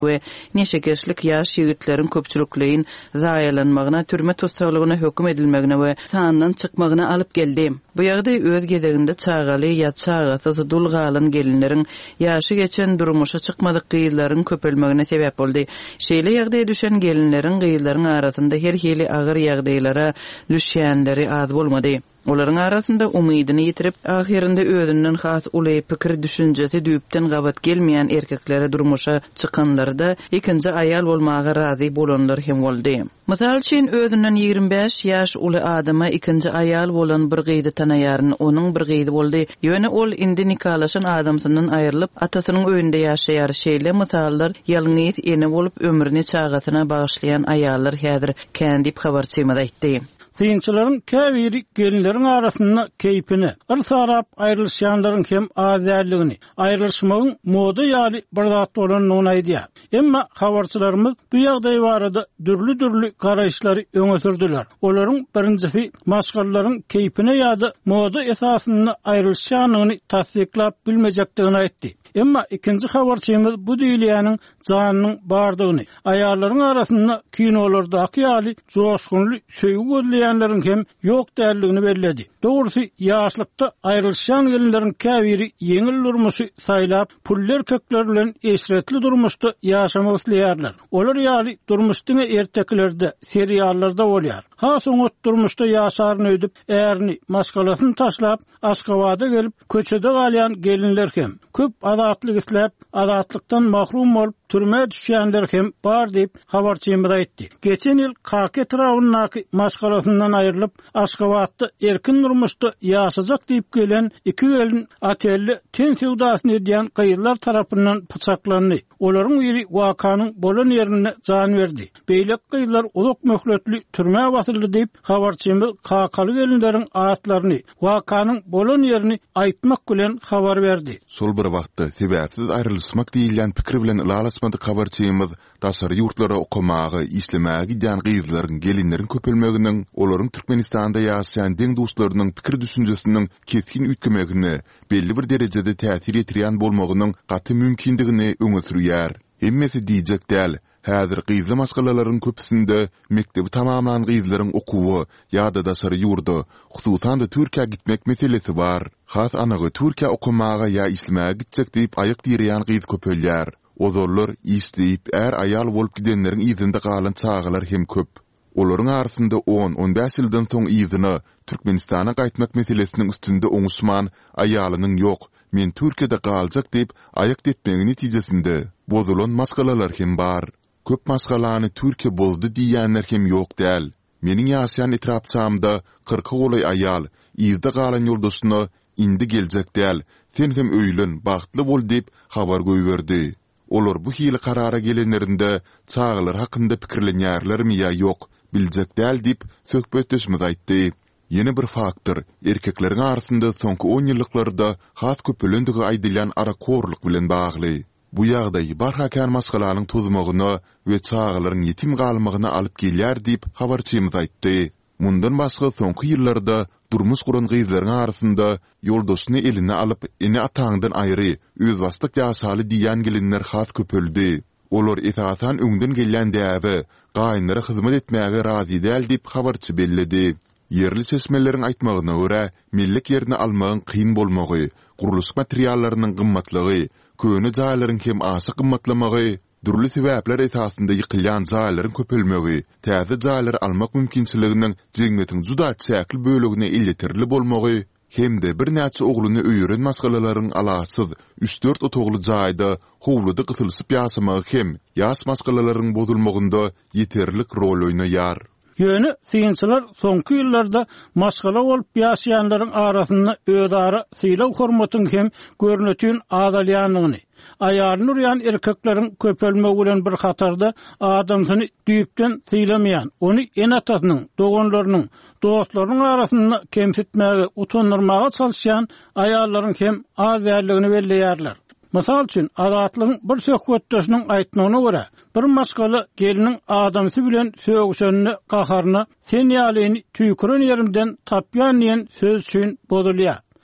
we neşekeşlik ýaş ýigitlerin köpçülikliğin zaýalanmagyna, türme tutsagylygyna höküm edilmegine we sandan çykmagyna alyp geldi. Bu ýagdaý öz gezeginde çagaly ýa çagatsy dul galan gelinleriň ýaşy geçen durmuşa çykmadyk gyýylaryň köpelmegine sebäp boldy. Şeýle ýagdaýa düşen gelinleriň gyýylaryň arasynda her hili agyr ýagdaýlara düşýänleri az bolmady. Olaryň arasynda umydyny ýitirip, ahirinde özünden has uly pikir düşünjesi düýpden gabat gelmeýän erkeklere durmuşa çykanlar da ikinji aýal bolmaga razy bolanlar hem boldy. Mysal üçin özünden 25 ýaş uly adama ikinji aýal bolan bir gyýdy tanaýaryn onuň bir gyýdy boldy. Ýöne ol indi nikalaşan adamsynyň aýrylyp atasynyň öýünde ýaşaýar. Şeýle mysallar ýalňyz ene bolup ömrüni çagatyna bagyşlayan aýallar häzir kän diýip habarçymyda aýtdy. Synçylaryň käbiri gelinleriň arasynda keýpini, ırsarap aýrylşýanlaryň hem azadligini, aýrylşmagyň moda ýaly bir zat bolanyny aýdýar. Emma habarçylarymyz bu ýagdaý barada dürli garaýşlary öňe sürdiler. Olaryň birincisi maşgallaryň keýpine ýa-da moda esasynda aýrylşýanyny tasdiklap bilmejekdigini aýtdy. Emma ikinji habarçymyz bu diýilýäniň janynyň bardygyny, aýallaryň arasynda kinolardaky ýaly joşgunly söýgü gözleýänleriň hem ýok däldigini bellädi. Dogrusy ýaşlykda aýrylşan gelinleriň käbiri yeňil durmuşy saýlap, puller kökler bilen eşretli durmuşda ýaşamak isleýärler. Olar ýaly durmuşdyň erteklerde, seriallarda bolýar. Ha soňra durmuşda ýaşaryny ödüp, ärini, maskalasyny taşlap, Aşgabatda gelip köçede galýan gelinler hem köp azatlyk isläp, azatlykdan mahrum bolup türme düşýänler hem bar diýip habarçymyz aýtdy. Geçen ýyl Kake etrawynyňky maskalasyndan aýrylyp, Aşgabatda erkin durmuşda ýaşajak diýip gelen iki gelin atelli ten sewdasyny edýän gyýylar tarapyndan pyçaklandy. Olaryň biri wakanyň bolan ýerine jan berdi. Beýlek gyýylar ulak möhletli türme basyldy diýip habarçymyz Kakaly gelinleriň atlaryny, wakanyň bolan ýerini aýtmak bilen habar berdi. Sol bir wagtda sebäpsiz aýrylşmak diýilýän pikir bilen ýalasmady habarçymyz daşary ýurtlara okumagy, islemäge gidýän gyýylaryň gelinleriň köpelmeginiň, olaryň Türkmenistanda ýaşaýan deň dostlarynyň pikir düşünjesiniň keskin üýtgemegini, belli bir derejede täsir etdirýän bolmagynyň gaty mümkindigini öňe sürýär. Hemmesi diýjek däl. Häzir gyýyly maskalaryň köpüsinde mektebi tamamlanan gyýylaryň okuwy ýa-da daşary ýurdu, hususan da Türkiýe gitmek meselesi bar. Has anagy Türkiýe okumaga ýa islemäge gitjek diýip aýyk diýýän gyýyl köpelýär. Ozorlar isleýip aýal bolup gidenleriň ýyzynda galan çağalar hem köp. Olaryň arasynda 10-15 ýyldan soň ýyzyny Türkmenistana gaýtmak meselesiniň üstünde oňuşman aýalynyň ýok, men Türkiýede galjak diýip aýyk depmegi netijesinde bozulan maskalalar hem bar. Köp maskalany Türkiýe bozdy diýýänler hem ýok däl. Meniň ýaşaýan etrapçamda 40 goly aýal ýyzda galan ýoldaşyna indi geljek däl, sen hem öýlen, bagtly bol diýip habar goýberdi. Olar bu hili karara gelenlerinde çağılar hakynda pikirlenýärlermi ýa ýok, biljek däl diýip söhbetleşmez aýtdy. Yeni bir faktor, erkekleriň arasynda soňky 10 ýyllyklarda has köpelendigi aýdylýan arakorluk bilen bagly. Bu ýagdaý barhakan maskalanyň tuzmagyna we çağılaryň ýetim galmagyna alyp gelýär diýip habarçymyz aýtdy. Mundan başga soňky ýyllarda durmuş guran gyýylaryň arasynda ýoldaşyny eline alyp eni ataňdan aýry, özbastlyk ýaşaly diýen gelinler has köpeldi. Olar esasan öňden gelýän däbi, gaýynlara hyzmat etmäge razy däl diýip habarçy belledi. Yerli sesmelerin aýtmagyna görä, millik ýerini almagyň kyn bolmagy, guruluş materiallarynyň gymmatlygy, köni jaýlaryň hem asy gymmatlamagy, durly sebäpler esasynda ýykylýan jaýlaryň köpelmegi, täze jaýlary almak mümkinçiliginiň jeňmetiň juda çäkli bölegine illetirli bolmagy, hemde bir näçe ogluny öýüren maskalaryň alaçsyz 3-4 otogly jaýda howluda gytylsyp ýaşamagy hem ýaş maskalaryň bozulmagynda ýeterlik rol oýnaýar. Ýöne synçylar soňky ýyllarda maskala bolup ýaşaýanlaryň arasynda öýdara syýlaw hormatyň hem görnetýän azalýanlygyny, aýalyny urýan erkekleriň köpelmegi bilen bir hatarda adamsyny düýpden syýlamaýan, ony en atasynyň, doganlarynyň, dostlarynyň arasynda kemsitmäge, utandyrmaga çalyşýan aýallaryň hem az däldigini belleýärler. Mysal üçin azatlygyň bir söhbetdeşiniň aýtmagyna görä, bir maskala geliniň adamsy bilen söýgüşeni gaharyna sen ýalyny tüýküren ýerimden tapýan diýen söz üçin bozulýar.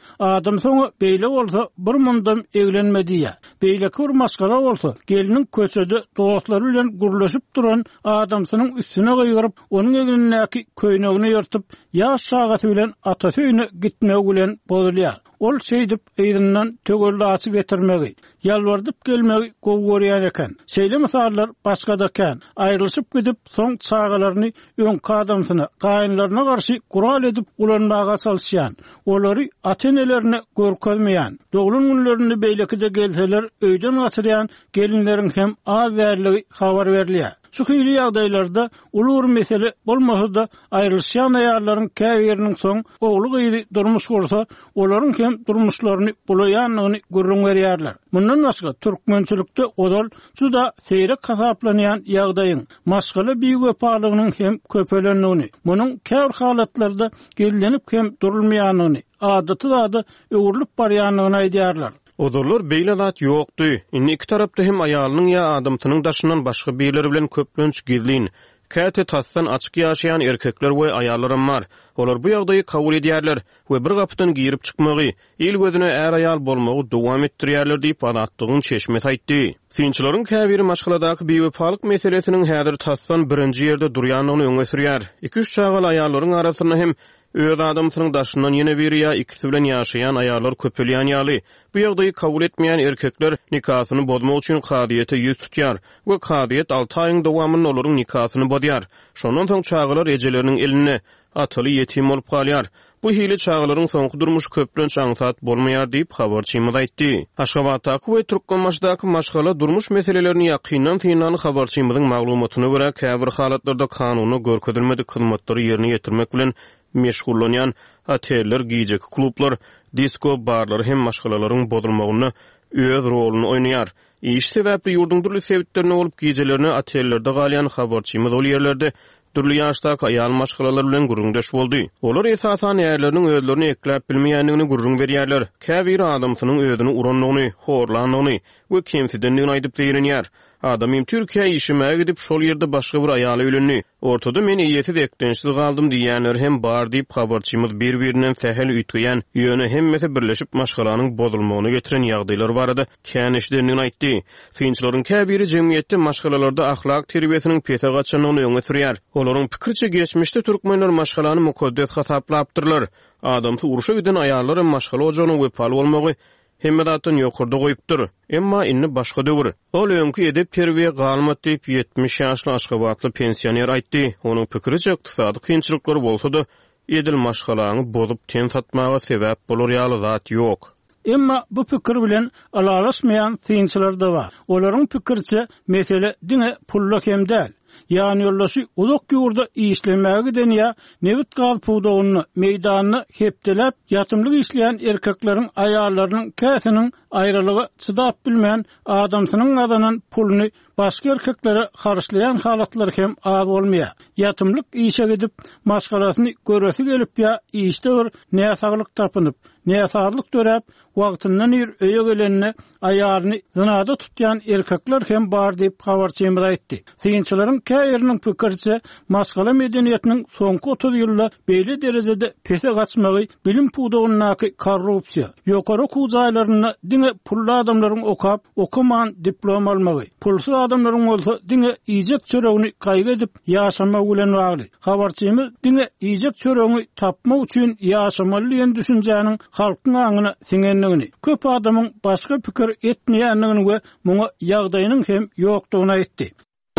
Adam soňa beýle bolsa bir mundam eglenmediýä. Beýle kür maskara bolsa geliniň köçede dostlary bilen gurlaşyp duran adamsynyň üstüne gyýryp, onuň eglenindäki köýnegini ýırtyp, ýaş sagaty bilen atasy öýüne gitmek bilen bolýar. Ol şeýdip eýrinden tögelde açy getirmegi, ýalwardyp gelmegi gowgorýan eken. Şeýle misallar başgadakan, aýrylyşyp gidip soň çağalaryny öň kadamsyna, gaýynlaryna garşy gural edip ulanmaga çalşýan. Olary ata-enelerine görkezmeýän. Dogulun günlerinde beýlekide gelseler öýden gaçyrýan gelinleriň hem az därligi habar berilýär. Şu hili ýagdaýlarda ulur mesele bolmasa da aýrylşan aýarlaryň käýeriniň soň ogly gyýly durmuş bolsa, olaryň hem durmuşlaryny bulaýanlygyny görüň berýärler. Mundan başga türkmençilikde odal juda seýrek hasaplanýan ýagdaýyň maşgala büyük wepalygynyň hem köpelenligini, munyň käbir halatlarda gellenip hem durulmaýanlygyny, adaty öwürlüp barýanlygyny aýdýarlar. Odurlar beýle zat ýokdy. Inni iki tarapda hem aýalynyň ýa adamtynyň daşyndan başga beýleri bilen köplünç gizlin. Käte tassan açyk ýaşaýan erkekler we aýallarym bar. Olar bu ýagdaýy kabul edýärler we bir gapydan girip çykmagy, el gözüne är aýal bolmagy dowam etdirýärler diýip adatlygyň çeşmet aýtdy. Synçylaryň käbiri maşgaladaky beýwepalyk meselesiniň häzir tassan birinji ýerde durýanlygyny öňe sürýär. 2-3 çagal aýallaryň arasynda hem öz adamsynyň daşyndan ýene biri ýa ikisi bilen ýaşaýan aýallar köpelýän ýaly. Bu ýagdaýy kabul etmeýän erkekler nikahyny bozmak üçin kadyýete ýüz tutýar we kadyýet 6 aýyň dowamyny olaryň nikahyny bozýar. Şondan soň çağalar ejeleriniň eline ataly ýetim bolup galýar. Bu hili çağalaryň soňky durmuş köplünç aňsat bolmaýar diýip habarçymyz aýtdy. Aşgabatdaky we Türkmenmaşdaky maşgala durmuş meselelerini ýakyndan synany habarçymyzyň maglumatyna görä käbir halatlarda kanuny görkezilmedik hyzmatlary ýerine ýetirmek bilen meşgullanýan oteller, giyjek klublar, disko barlar hem maşgalalaryň bozulmagyna öz roluny oýnaýar. Iş sebäpli ýurduň durly sebitlerine bolup giyjelerini otellerde galýan habarçymyz ol ýerlerde türlü ýaşdaky aýal maşgalalar bilen gurrundaş boldy. Olar esasan ýerleriniň özlerini ekläp bilmeýänligini gurrun berýärler. Käbir adamsynyň özüni uranlygyny, horlanlygyny we kemsidenligini aýdyp beýrenýär. Adamym Türkiýe işime gidip şol ýerde başga bir aýaly ölenni. Ortada men iýesiz ekdensiz galdym diýenler hem bar diýip habarçymyz bir-birinden sähel üýtgeýän, ýöne hemmeti birleşip maşgalanyň bozulmagyny getiren ýagdaýlar barada känişlerini aýtdy. Synçylaryň käbiri jemgyýetde maşgalalarda ahlak terbiýesiniň pete gaçanyny öňe sürýär. Olaryň pikirçe geçmişde türkmenler maşgalany mukaddes hasaplapdyrlar. Adamsy uruşa giden aýallar maşgala ojany wepal bolmagy hemmedatyn ýokurda goýupdyr. Emma inni başga döwür. Ol öňkü edep terbiýe galmat diýip 70 ýaşly Aşgabatly pensioner aýtdy. Onuň pikiriçe ykdysady kynçylyklary bolsa da edil maşgalany bozup ten satmaga sebäp bolar ýaly zat ýok. Emma bu pikir bilen alalaşmayan synçylar da bar. Olaryň pikirçe mesele diňe pulluk hem däl. Ýani ýollaşy uzak ýurda işlemäge denýä, nebit gal puwdagyny meýdanyny hepdelep ýatymlyk işleýän erkekleriň aýallarynyň käsiniň aýralygy çydap bilmän adamsynyň adanan puluny başga erkeklere harçlayan halatlar hem az bolmaýar. Ýatymlyk işe gidip maşgalasyny göresi gelip ýa işde bir näsaglyk tapynyp, näsaglyk dörep wagtyndan ýer öýe gelenine aýaryny zynada tutýan erkekler hem bar diýip habarçymyz aýtdy. Synçylaryň käýeriniň pikirçe maşgala medeniýetiniň soňky 30 ýylda beýle derejede pese gaçmagy bilim puwdagynyňky korrupsiýa, ýokary kujaýlaryny diňe pully adamlaryň okap, okuman diplom almagy, pulsuz adamlaryň bolsa diňe iýjek çöregini gaýga edip ýaşamak bilen bagly. Habarçymyz diňe iýjek çöregini tapmak üçin ýaşamaly diýen düşünjäniň halkyň aňyna siňenligini, köp adamyň başga pikir etmeýänligini we muňa ýagdaýynyň hem ýokdugyny aýtdy.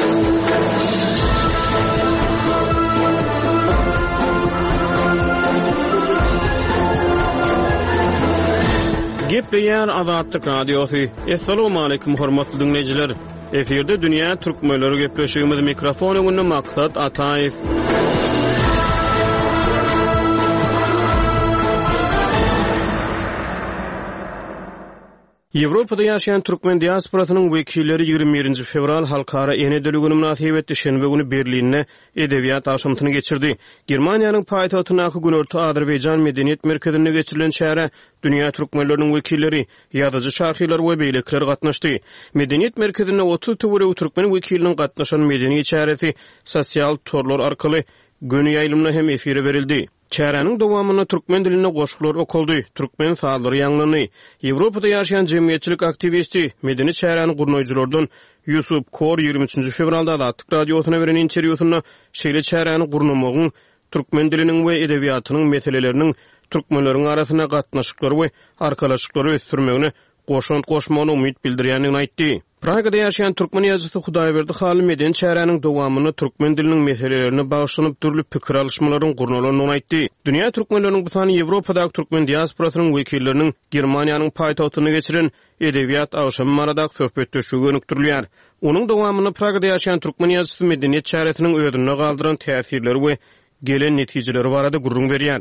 Gepleýär Azatlyk radiosy. Assalamu alaykum hormatly dinleýijiler. Eferde dünýä türkmenleri gepleşigimiz mikrofon öňünde maksat Ataýew. Ýewropada ýaşaýan türkmen diasporasynyň wekilleri 21 fevral halkara enedeli günü münasibetde şenbe günü Berlinne edebiýat aşamtyny geçirdi. Germaniýanyň paýtagtynaky Günörtü Azerbaýjan medeniýet merkezine geçirilen şähere dünýä türkmenleriniň wekilleri, ýazyjy şahylar we beýlekler gatnaşdy. Medeniýet merkezine 30 töwere türkmen wekiliniň gatnaşan medeni şäheresi sosial torlar arkaly günü ýaýlymyna hem efire berildi. Çäräniň dowamyna türkmen diline goşgular okuldy. Türkmen sazlary ýanglany. Ýewropada ýaşaýan jemgyýetçilik aktivisti, medeni çäräni gurnoýjylardan Yusuf Kor 23 fevralda Azatlyk radiosyna beren interwýusyna şeýle çäräni gurnamagyň türkmen diliniň we edebiýatynyň meseleleriniň türkmenleriň arasyna gatnaşyklary we arkalaşyklary ösdürmegine goşmagyny umyt bildirýändigini aýtdy. Pragada ýaşaýan türkmen ýazgysy Hudaýberdi Haly medeni çäräniň dowamyny türkmen diliniň meselelerini bagşlanyp türlü pikir alışmalaryň gurnalaryny aýtdy. Dünýä türkmenläriniň bu sany Ýewropadaky türkmen diasporasynyň wekillerini Germaniýanyň paýtagtyna geçiren edebiýat awşamy maradaky söhbetdeşigi önükdirilýär. Onuň dowamyny Pragada ýaşaýan türkmen ýazgysy medeniýet çäresiniň öýdüne galdyran täsirleri we gelen netijeleri barada gurrun berýär.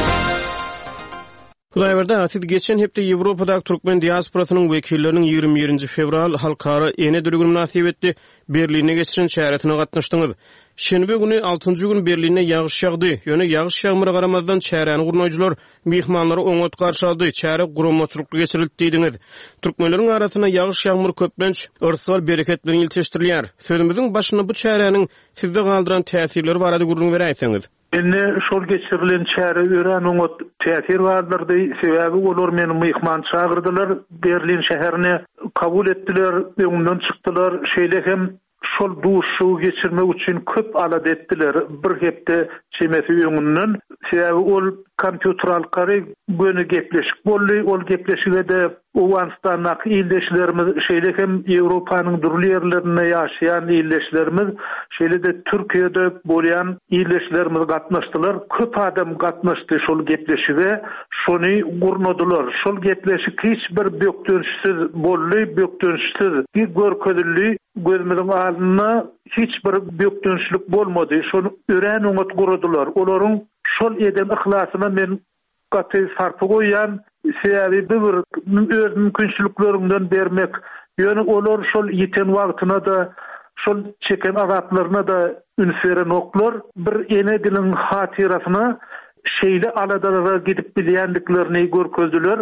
Hudaýberdi Asyl geçen hepde Ýewropadaky türkmen diasporasynyň wekilleriniň 21 fevral halkara ene dülgün münasibetli Berline geçiren çäretine gatnaşdyňyz. Şenbe güni 6-njy gün Berline ýagyş ýagdy. Ýöne ýagyş ýagmyra garamazdan çäräni gurnoýjylar mehmanlary oňat garşy aldy. Çäre guramaçylykly geçirildi diýdiňiz. Türkmenleriň arasyna ýagyş ýagmyr köplenç örsal bereket bilen ilteşdirilýär. Sözümiziň başyna bu çäräniň sizde galdyran täsirleri barada gurrun beräýsiňiz. Enne şol geçirilen çäre ören oňat täsir bardyrdy. Sebäbi olar meni mehman çağırdylar. Berlin şäherine kabul etdiler, öňünden çykdylar. Şeýle hem şol duşu geçirmek üçin köp alad etdiler. Bir hepde çemesi öňünden. Sebäbi ol kompýuter alkary göni gepleşik boldy. Ol gepleşige de Owanstanaky ildeşlerimiz, şeýle hem Ýewropanyň durly ýerlerinde ýaşaýan ildeşlerimiz, şeýle de Türkiýede bolýan ildeşlerimiz gatnaşdylar. Köp adam gatnaşdy şol gepleşige, şony gurnadylar. Şol gepleşik hiç bir bökdönüşsiz boldy, bökdönüşsiz, bir görkezli gözümiziň aldyna hiç bir bökdönüşlik bolmady. Şonu ören oňat guradylar. Olaryň şol eden ihlasına men gaty sarpy goýan sebäbi bir öz mümkinçiliklerinden bermek. Ýöne olar şol ýeten wagtyna da şol çeken azaplaryna da ünseren oklar. Bir ene dilin hatirasyna şeýle aladalara gidip bilýändiklerini görkezdiler.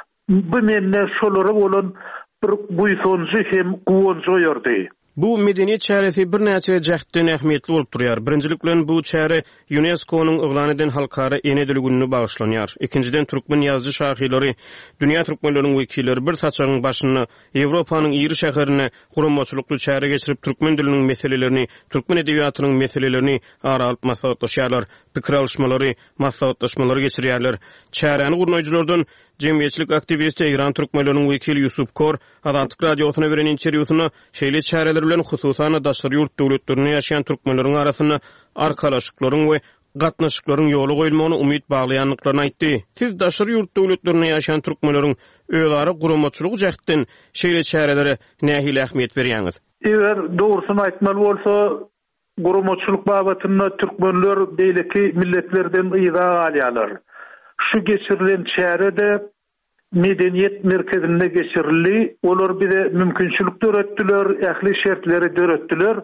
Bu menne şolary bolan bir buýsonjy hem guwonjy ýerdi. Bu medeniýet çäresi bir näçe jähtden ähmiýetli bolup durýar. Birinjilik bilen bu çäre UNESCO-nyň yglan eden halkara ene dili gününe bagyşlanýar. Ikinciden türkmen ýazgy şahyýlary, dünýä türkmenläriniň wekilleri bir saçagyň başyna Ýewropanyň ýyry şäherine guramaçylykly çäre geçirip türkmen diliniň meselelerini, türkmen edebiýatynyň meselelerini ara alyp maslahatlaşýarlar, pikir alışmalary, maslahatlaşmalary geçirýärler. Çäräni gurnoýjylardan jemgyýetçilik aktivisti İran türkmenläriniň wekili Yusuf Kor Azatlyk radiosyna beren interwýusyna şeýle çäreler bilen hususan daşary ýurt döwletlerinde ýaşaýan türkmenleriň arasyna arkalaşyklaryň we gatnaşyklaryň ýoly goýulmagyna umyt baglaýanlyklaryny aýtdy. Siz daşary ýurt döwletlerinde ýaşaýan türkmenleriň öýlary guramaçylyk jähtden şeýle çärelere nähili ähmiýet berýäňiz? Eger dogrusyny aýtmaly bolsa, guramaçylyk babatynda türkmenler beýleki milletlerden ýyga alýarlar. Şu geçirilen çärede medeniýet merkezinde geçirildi. Olar bize mümkinçilik döretdiler, ähli şertleri döretdiler.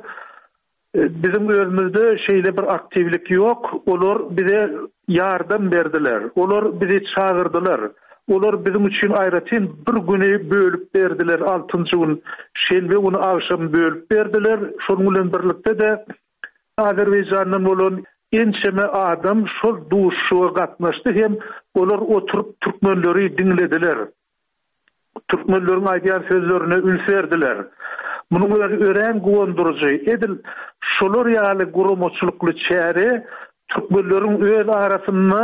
Bizim özümizde şeýle bir aktivlik ýok. Olar bize ýardam berdiler. Olar bizi çağırdylar. Olar bizim üçin aýratyn bir güni bölüp berdiler. 6-njy gün şenbe güni agşam bölüp berdiler. Şonuň bilen birlikde de Azerbaýjanyň bolan ençeme adam şol duşuğa gatnaşdy hem olar oturup türkmenleri dinlediler. Türkmenleriň aýdýan sözlerine ülserdiler. Munuň ören gowandyrjy edil şolar ýaly guramaçylykly çäre türkmenleriň öz arasyna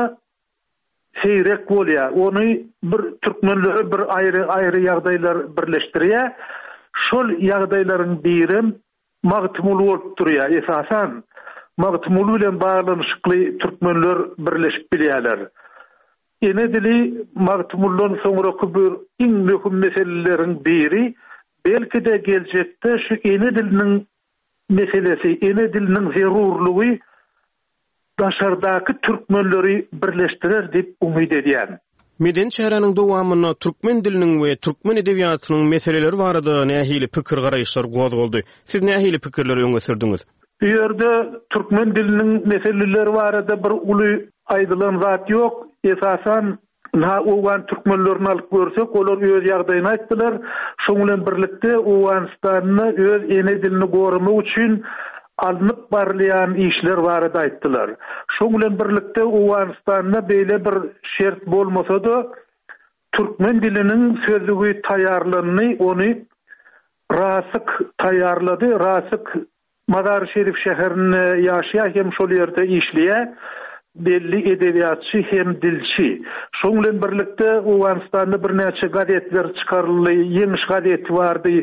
seýrek bolýar. Ony bir türkmenleri bir aýry ýagdaýlar birleşdirýär. Şol ýagdaýlaryň biri magtymul bolup durýar. Esasan magtymul bilen baglanyşykly türkmenler birleşip bilýärler. Ene dili magtymuldan soňraky bir iň möhüm meseleleriň biri, belki de geljekde şu ene diliniň meselesi, ene diliniň zerurlugy daşardaky türkmenleri birleşdirer diýip umyt edýär. Meden çäreniň dowamyna türkmen diliniň we türkmen edebiýatynyň meseleleri barada nähili pikir garaýşlar gozgoldy. Siz nähili pikirleri öňe sürdiňiz? Bu ýerde türkmen diliniň meseleleri barada bir uly aýdylan zat ýok. Esasan owan türkmenlerini alyp görsek, olar öz ýagdaýyny aýtdylar. Şoň bilen birlikde Owanstanyny öz ene dilini gorumak üçin alınıp barlayan işler barada aýtdylar. Şoň bilen birlikde Awganistanda beýle bir şert bolmasa-da türkmen diliniň sözlügi taýýarlanyny ony Rasyk taýýarlady. Rasyk Mazar Şerif şäherinde ýaşaýar hem şol ýerde işleýär. Belli edebiýatçy hem dilçi. Şoň bilen birlikde Awganistanda bir näçe gazetler çykaryldy, ýeňiş gazeti bardy.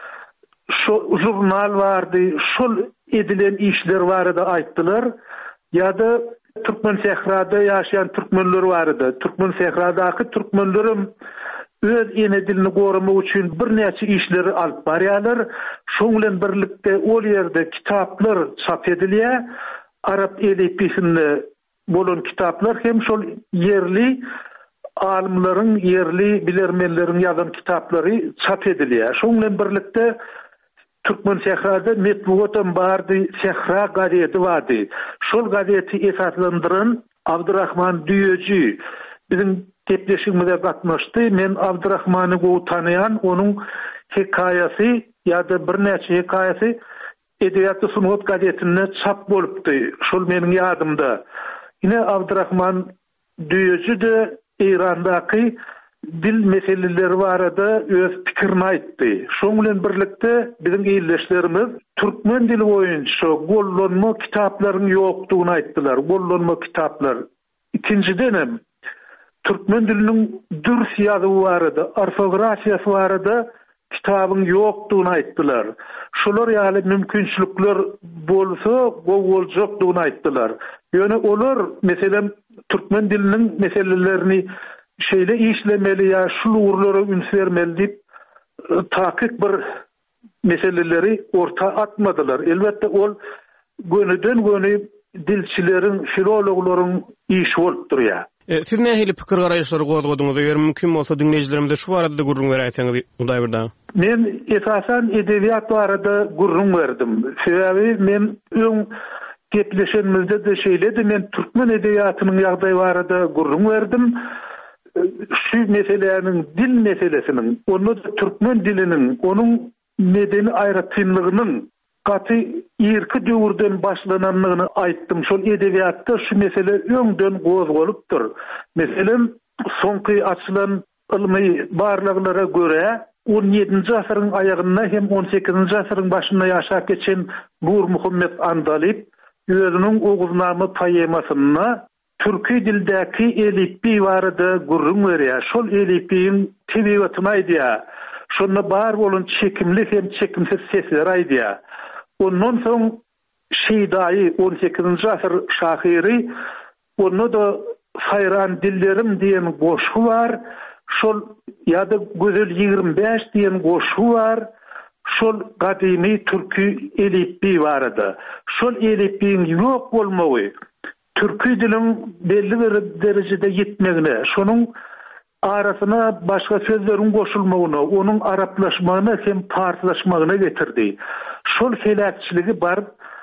Şu jurnal bardy. Şol edilen işler barada aýtdylar. Ýa-da Türkmen sehrada ýaşaýan türkmenler bardy. Türkmen sehradaky türkmenlerim öz ene dilini gorumak üçin bir näçe işleri alyp barýarlar. Şoň bilen birlikde ol ýerde kitaplar çap edilýär. Arap elifbisinde bolan kitaplar hem şol yerli alimlaryň, yerli bilermenleriň ýazan kitaplary çap edilýär. Şoň bilen birlikde Türkmen sehrada metbuatym bardy, Sehra gazeti bardy. Şol gazeti esaslandyran Abdurrahman Düýeji bizim tepleşigimize gatnaşdy. Men Abdurrahmany gowy tanıyan, onuň hekaýasy ýa-da bir näçe hekaýasy Edebiyat-ı Sunut gazetinde çap bolupdy. Şol meniň ýadymda. Yine Abdurrahman Düýeji de Irandaky dil meseleleri barada öz pikirini aýtdy. Şoň bilen birlikde bizim ýerleşlerimiz türkmen dili boýunça gollanma kitaplaryň ýokdugyny aýtdylar. Gollanma kitaplar. İkincidenem türkmen diliniň dürs ýazygy barada, orfografiýasy barada kitabyň ýokdugyny aýtdylar. Şolar ýaly mümkinçilikler bolsa, boljokdugyny aýtdylar. Ýöne olar meselem türkmen diliniň meselelerini şeýle işlemeli ýa şu urlara üns bermeli diýip takik bir meseleleri orta atmadylar. Elbetde ol gönüden göni dilçileriň, filologlaryň işi bolup durýar. Siz nähili pikir garaýşlary gozgodyňyz eger mümkin bolsa dinleýijilerimize şu barada gurrun beräýäňiz unday birden. Men esasen edebiyat barada gurrun berdim. Sebebi men öň gepleşenimizde de şeýledi, men türkmen edebiýatynyň ýagdaýy barada gurrun berdim. Şu meselelerin dil meselesinin, onu da türkmen dilinin, onun medeni aýratynlygynyň gaty ýerki döwürden başlananlygyny aýtdym. Şol edebiýatda şu mesele öňden gozgolypdyr. Meselem soňky açylan ilmi barlyklara göre 17-nji asyryň aýagynda hem 18-nji asyryň başynda ýaşap geçen Nur Muhammed Andalip özüniň oguznamy poemasyna türkü dildäki elifbi barada gurrun berýär. Şol elifbiň tebigatyny aýdýar. Şonda bar bolan çekimli hem çekimsiz sesler aýdýar. Ondan soň Şeýdaý 18-nji asyr şahyry onu da Sayran dillerim diýen goşgy bar. Şol ýa-da Gözel 25 diýen goşgy bar. Şol gadymy türkü elifbi barada. Şol elifbiň ýok bolmagy türkü dilin belli bir derecede yetmegine, şonun arasyna başga sözleriň goşulmagyna, onun araplaşmagyna hem parslaşmagyna getirdi. Şol felakçiligi bar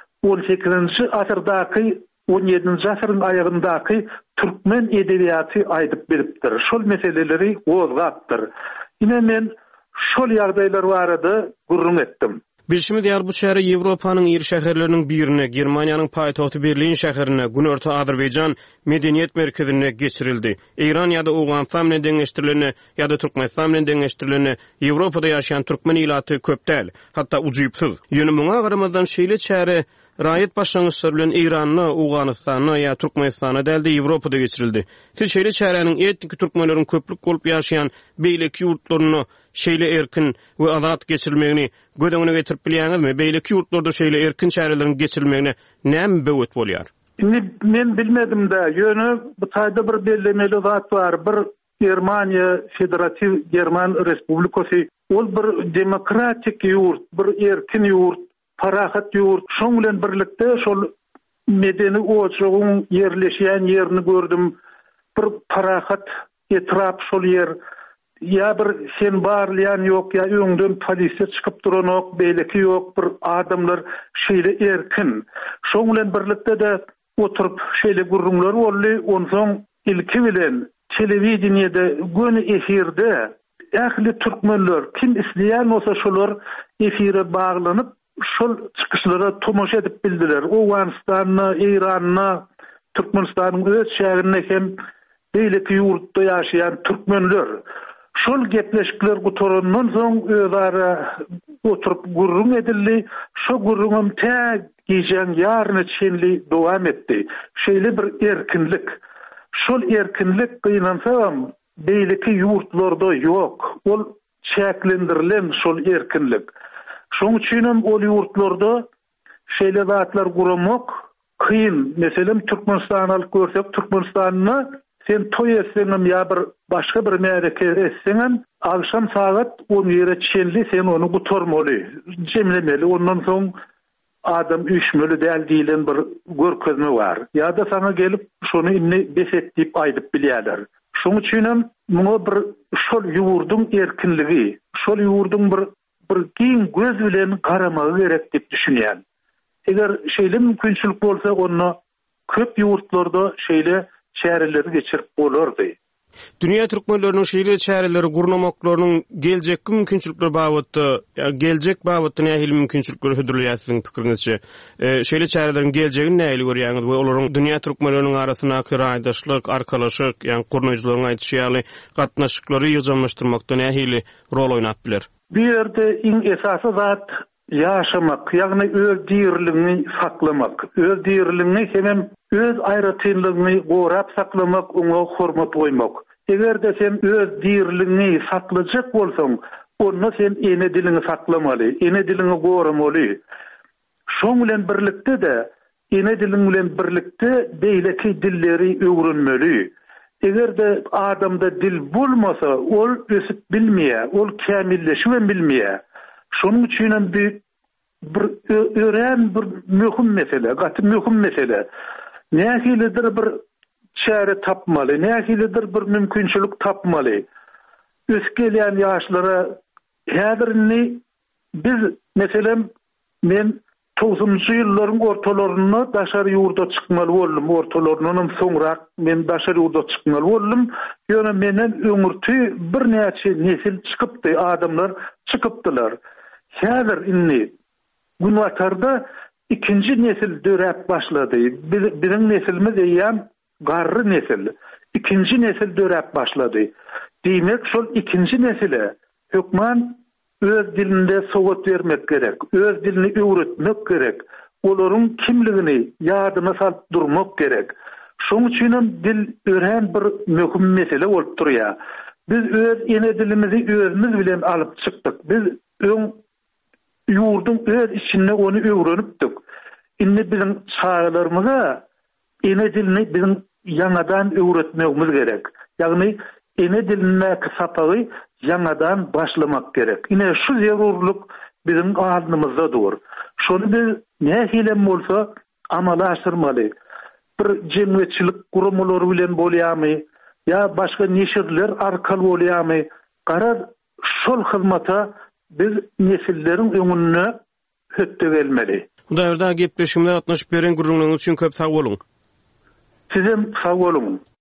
18-nji asyrdaky 17-nji asyryň aýagyndaky türkmen edebiýaty aýdyp beripdir. Şol meseleleri gozgapdyr. Ine men şol ýagdaýlar barada gurrun etdim. Bilşimi diýär bu şäher Ýewropanyň ýer şäherleriniň birine, Germaniýanyň paýtagty Berlin şäherine, Günörtü Azerbaýjan medeniýet merkezine geçirildi. Iran ýa-da Awganistan bilen deňeşdirilene ýa-da Türkmenistan bilen deňeşdirilene Ýewropada ýaşaýan türkmen ilaty köp däl, hatda ujypsyz. Ýöne muňa garamadan şeýle şähere raýat başlangyçlar bilen Iranyny, Awganystany ýa Türkmenistana däldi Ýewropada geçirildi. Siz şeýle şäheriniň etnik türkmenleriň köplük bolup ýaşaýan beýleki ýurtlaryny şeýle erkin we azat geçirilmegini gödüňine getirip bilýäňizmi? Beýleki ýurtlarda şeýle erkin şäherleriň geçirilmegine näme böwet bolýar? Men bilmedim de, ýöne bu taýda bir bellemeli zat bar. Bir Germaniýa Federativ German Respublikasy, ol bir demokratik ýurt, bir erkin ýurt, parahat ýurt. Şoň bilen birlikde şol medeni oçugyň ýerleşýän ýerini gördüm. Bir parahat etrap şol ýer. Ya bir sen barlayan ýok, ya öňden polisiýa çykyp duran ýok, beýleki ýok, bir adamlar şeýle erkin. Şoň bilen birlikde de oturup şeýle gurrunlar boldy. Onsoň ilki bilen telewizionyada göni efirde ähli türkmenler kim isleýän bolsa şolar efire baglanyp şol çıkışlara tomoş edip bildiler. Owganistanna, İranna, Türkmenistan'ın öz şäherinde hem beýleki ýurtda ýaşaýan türkmenler şol gepleşikler gutorandan soň özara oturup gurrun edildi. Şo gurrunum tä gijen ýaryny çenli dowam etdi. Şeýle bir erkinlik. Şol erkinlik gynansa beýleki ýurtlarda ýok. Ol çäklendirilen şol erkinlik. Şoň üçin ol ýurtlarda şeýle zatlar guramak kıyın. Meselem Türkmenistan'ı alıp görsek, Türkmenistan'ı sen toy etseňem ya bir başga bir mereke etseňem, akşam saat 10 ýere çenli sen onu gutormaly, jemlemeli. Ondan soň adam üçmeli däl diýilen bir görkezme bar. Ya da sana gelip şonu inni beset diýip aýdyp bilýärler. Şoň üçin muňa bir şol ýurdun erkinligi, şol ýurdun bir giň göz bilen garamagy gerek diýip düşünýän. Eger şeýle mümkinçilik bolsa onu köp ýurtlarda şeýle şäherleri geçirip bolardy. Dünya türkmenleriniň şeýle şäherleri gurnamoklarynyň geljekki mümkinçilikleri babatda, geljek babatda nähili mümkinçilikleri hödürlýärsiň pikirinizçe? Şeýle şäherleriň geljegini nähili görýäňiz we olaryň dünya türkmenleriniň arasyna aýdaşlyk, arkalaşyk, ýani gurnaýjylaryň aýdyşýaly gatnaşyklary ýyjamlaşdyrmakda nähili rol oýnap biler? Bir ýerde iň esasy zat ýaşamak, ýagny öz dirligini saklamak, öz dirligini hem öz aýratynlygyny gorap saklamak, oňa hormat goýmak. Egerde sen öz dirligini saklajak bolsaň, onda sen ene dilini saklamaly, ene dilini goramaly. Şoň bilen birlikde de ene dilin bilen birlikde beýleki dilleri öwrenmeli. Egerde adamda dil bolmasa, ol ösüp bilmeýär, ol kämilleşip bilmeýär. Şonuň üçin bir ören bir möhüm mesele, gaty möhüm mesele. Nähilidir bir çäre tapmaly, nähilidir bir mümkinçilik tapmaly. Öskelýän ýaşlara häzirini biz meselem men 90-njy ýyllaryň ortalaryna daşary ýurda çykmaly boldum. Ortalaryndan soňra men daşary ýurda çykmaly boldum. Ýöne menen öňürtü bir näçe nesil çykypdy, adamlar çykypdylar. Häzir inni günwatarda ikinci nesil döräp başlady. Biziň nesilimiz ýa garry nesil. İkinci nesil döräp başlady. Diýmek şol ikinci nesile hökman öz dilinde sowat bermek gerek, öz dilini öwretmek gerek, olaryň kimligini ýadyna salyp durmak gerek. Şoň üçin dil ören bir möhüm mesele bolup durýar. Biz öz ene dilimizi özümüz bilen alyp çykdyk. Biz ýurdun öz içinde onu öwrenipdik. Indi biziň çağlarymyza ene dilini biziň ýangadan öwretmegimiz gerek. Ýagny ene diline sapagy ýangadan başlamak gerek. Ine şu zerurluk biziň aldymyzda dur. Şonu biz nähile bolsa amala aşyrmaly. Bir jemgyýetçilik guramalary bilen bolýarmy, ýa başga neşirler arkaly bolýarmy? Gara şol hyzmata biz nesilleriň öňüne hötte gelmeli. Bu da gepleşimde gatnaşyp beren gurrunlygyňyz üçin köp sag bolun. Sizem sag bolun.